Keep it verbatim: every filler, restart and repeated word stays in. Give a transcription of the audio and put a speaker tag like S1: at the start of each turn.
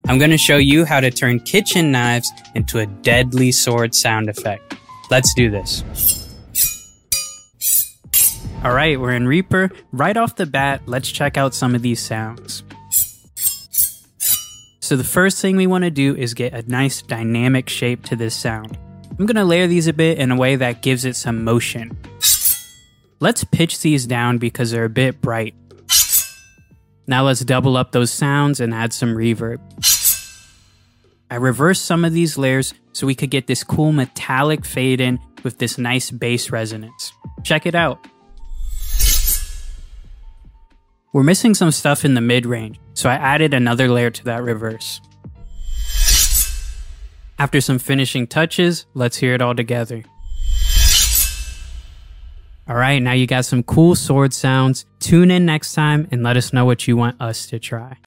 S1: I'm going to show you how to turn kitchen knives into a deadly sword sound effect. Let's do this. All right, we're in Reaper. Right off the bat, let's check out some of these sounds. So the first thing we want to do is get a nice dynamic shape to this sound. I'm going to layer these a bit in a way that gives it some motion. Let's pitch these down because they're a bit bright. Now let's double up those sounds and add some reverb. I reversed some of these layers so we could get this cool metallic fade in with this nice bass resonance. Check it out. We're missing some stuff in the mid-range, so I added another layer to that reverse. After some finishing touches, let's hear it all together. Alright, now you got some cool sword sounds. Tune in next time and let us know what you want us to try.